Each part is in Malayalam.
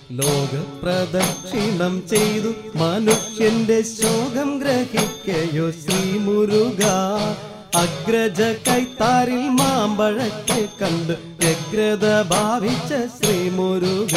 ലോകപ്രദക്ഷിണം ചെയ്തു മനുഷ്യന്റെ ശോകം ഗ്രഹിക്കയോ ശ്രീ മുരുക. അഗ്രജ കൈത്താരിൽ മാമ്പഴത്തെ കണ്ട് വ്യഗ്രത ഭാവിച്ച ശ്രീ മുരുക.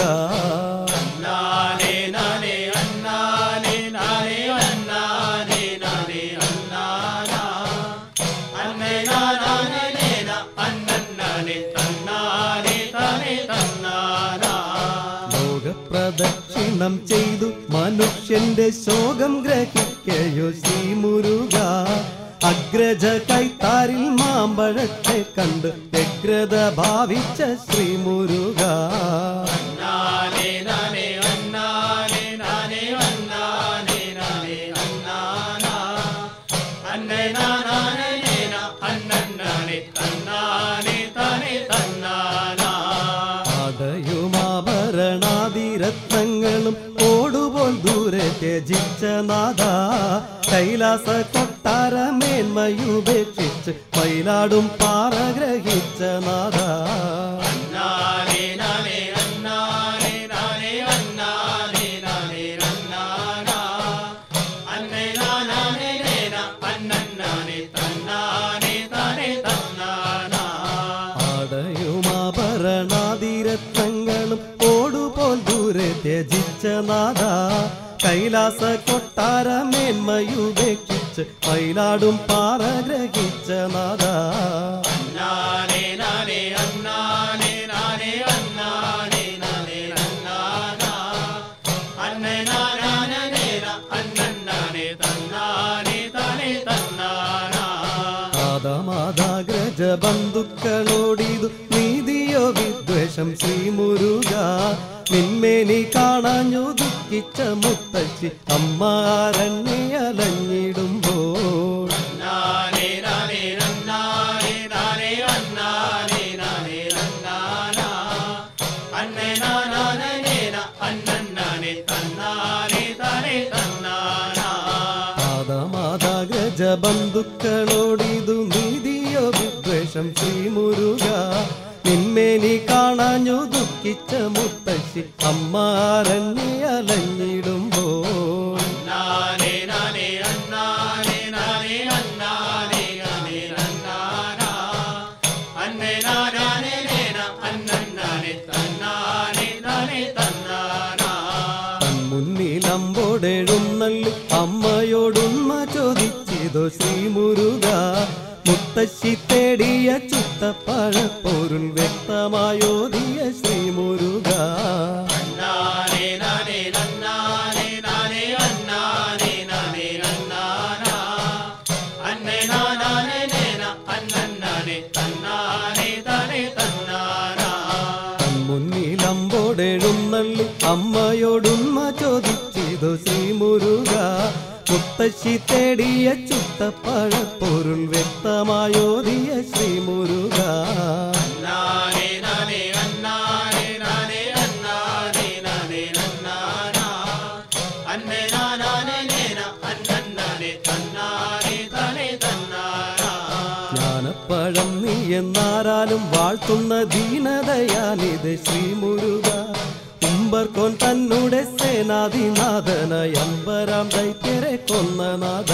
ലോകപ്രദക്ഷിണം ചെയ്തു മനുഷ്യന്റെ ശോകം ഗ്രഹിക്കയോ ശ്രീ മുരുക. അഗ്രജ കൈത്താരിൽ മാമ്പഴത്തെ കണ്ട് വ്യഗ്രത ഭാവിച്ച ശ്രീ മുരുക. ആടയുമാഭരണാദിരത്നങ്ങളും ഓടുപോൽ ദൂരെ ത്യജിച്ച നാഥ. കൈലാസ കൊട്ടാരമേന്മയുപേക്ഷിച്ച് മയിലാടും പാറ ഗ്രഹിച്ച നാഥ. ആടയുമാഭരണാദിരത്നങ്ങളും ഓടുപോൽ ദൂരെ ത്യജിച്ച നാഥ. കൈലാസ കൊട്ടാരമേന്മയുപേക്ഷിച്ച് മയിലാടും പാറ ഗ്രഹിച്ച നാഥ. മാതാഗ്രജ ബന്ധുക്കളോടിതു നീതിയോ വിദ്വേഷം ശ്രീ മുരുക. നിന്മേനി കാണാഞ്ഞു ദുഃഖിച്ച മുത്തശ്ശി അമ്മ അരണ്യലഞ്ഞിടുമ്പോൾ. മാതാഗ്രജ ബന്ധുക്കളോടിതു നീതിയോ വിദ്വേഷം ശ്രീ മുരുക. നിന്മേനി കാണാഞ്ഞു ദുഃഖിച്ച മുത്തശ്ശി അമ്മ അരണ്യലഞ്ഞിടുമ്പോൾ. മുന്നിലമ്പോടെഴുന്നള്ളി അമ്മയോടുമ്മ ചോദിച്ചിതോ ശ്രീ മുരുക. മുത്തശ്ശി തേടിയ ചുട്ടപ്പഴപ്പൊരുൾ വ്യക്തമായോദിയ ശ്രീ മുരുക. മുന്നിലമ്പോടെഴുന്നള്ളി അമ്മയോടുമ്മ ചോദിച്ചിതോ ശ്രീ മുരുക. മുത്തശ്ശി തേടിയ ചുട്ടപ്പഴപ്പൊരുൾ വ്യക്തമായോദിയ ശ്രീ മുരുക. ജ്ഞാനപ്പഴം നീ എന്നാരാലും വാഴ്ത്തുന്ന ദീനദയാനിത് ശ്രീ മുരുക. ഉമ്പർക്കോൻ തന്നുടെ സേനാധിനാഥനായി അമ്പരാം ദൈത്യരെ കൊന്ന നാഥ.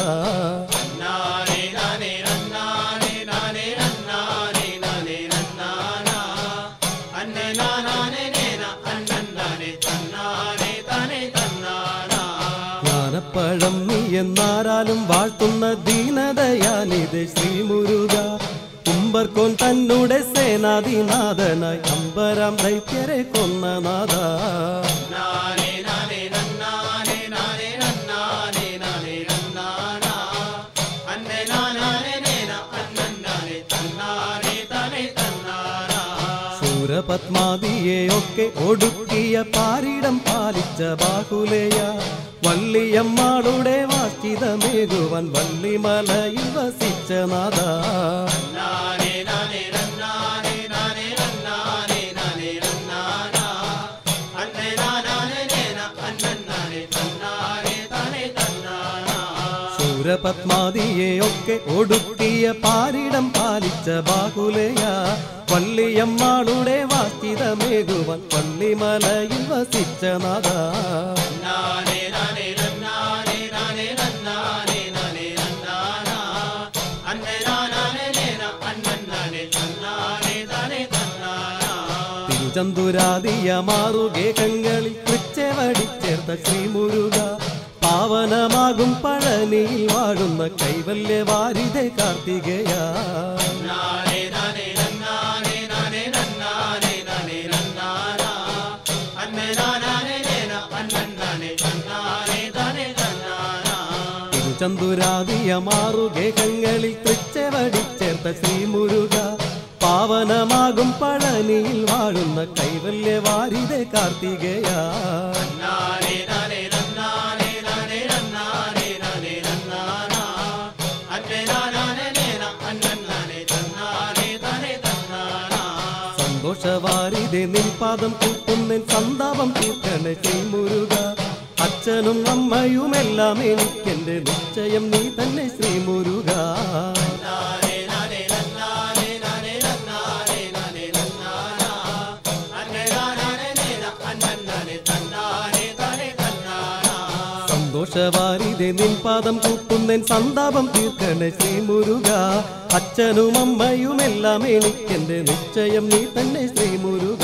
ജ്ഞാനപ്പഴം നീ എന്നാരാലും വാഴ്ത്തുന്ന ദീനദയാനിത് ശ്രീ മുരുക. ഉമ്പർക്കോൻ തന്നുടെ സേനാധിനാഥനായി അമ്പരാം ദൈത്യരെ കൊന്ന നാഥ. ശൂരപത്മാദിയെയൊക്കെ ഒടുക്കിയ പാരിടം പാലിച്ച ബാഹുലേയ. വള്ളിയമ്മാളുടെ വാസ്തിതമേകുവൻ വള്ളിമലയിൽ വസിച്ച നാഥ. ശൂരപത്മാദിയെയൊക്കെ ഒടുക്കിയ പാരിടം പാലിച്ച ബാഹുലേയ. വള്ളിയമ്മാളുടെ വാസ്തിതമേകുവാൻ വള്ളിമലയിൽ വസിച്ച നാഥ തിരുചന്തുരാദിയ മാറുകേകങ്ങളിൽ തൃച്ചെവടിച്ചേർത്ത ശ്രീമുരുക പാവനമാകും പഴനിയിൽ വാഴുന്ന കൈവല്യവാരിധേ കാർത്തികേയ തിരുചന്തുരാദിയ മാറുകേകങ്ങളിൽ തൃച്ചെവടിച്ചേർത്ത ശ്രീമുരുക പാവനമാകും പഴനിയിൽ വാഴുന്ന കൈവല്യവാരിധേ കാർത്തികേയ സന്തോഷവാരിധേ നിൻ പാദം കൂട്ടുന്നൻ സന്താപം തീർക്കണേ ശ്രീമുരുക അച്ഛനും അമ്മയുമെല്ലാം എനിക്കെന്റെ നിശ്ചയം നീ തന്നെ ശ്രീമുരുക സന്തോഷവാരിധേ നിൻ പാദം കൂട്ടുന്നൻ സന്താപം തീർക്കണേ ശ്രീമുരുക അച്ഛനും അമ്മയുമെല്ലാം എനിക്കെന്റെ നിശ്ചയം നീ തന്നെ ശ്രീമുരുക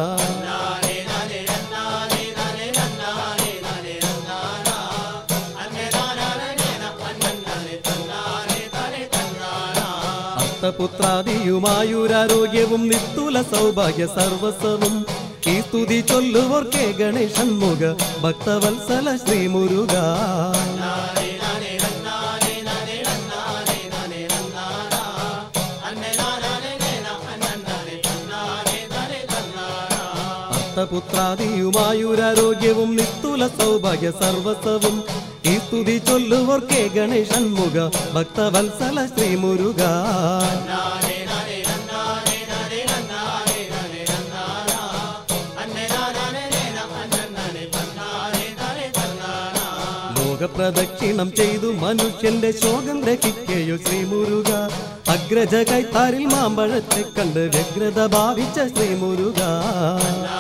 പുത്രാദിയുമായുരാരോഗ്യവും നിസ്തുല സൗഭാഗ്യ സർവസ്വവും ഈ സ്തുതി ചൊല്ലുവോർക്കേ ഗണേശൻ മുഖ ഭക്തവത്സല ശ്രീമുരുക പുത്രാദിയുമായുരാരോഗ്യവും നിസ്തുല സൗഭാഗ്യ സർവസ്വവും ഈ സ്തുതി ചൊല്ലുവോർക്കേ ഗണേശൻ മുഖ ഭക്തവത്സല ശ്രീമുരുക ലോകപ്രദക്ഷിണം ചെയ്തു മനുഷ്യന്റെ ശോകം രഹിക്കയോ ശ്രീമുരുക അഗ്രജ കൈത്താരിൽ മാമ്പഴത്തെ കണ്ട് വ്യഗ്രത ഭാവിച്ച ശ്രീമുരുക